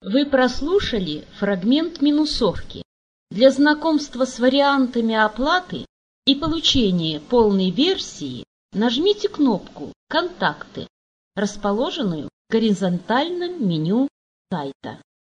Вы прослушали фрагмент минусовки. Для знакомства с вариантами оплаты и получения полной версии нажмите кнопку «Контакты», расположенную в горизонтальном меню сайта.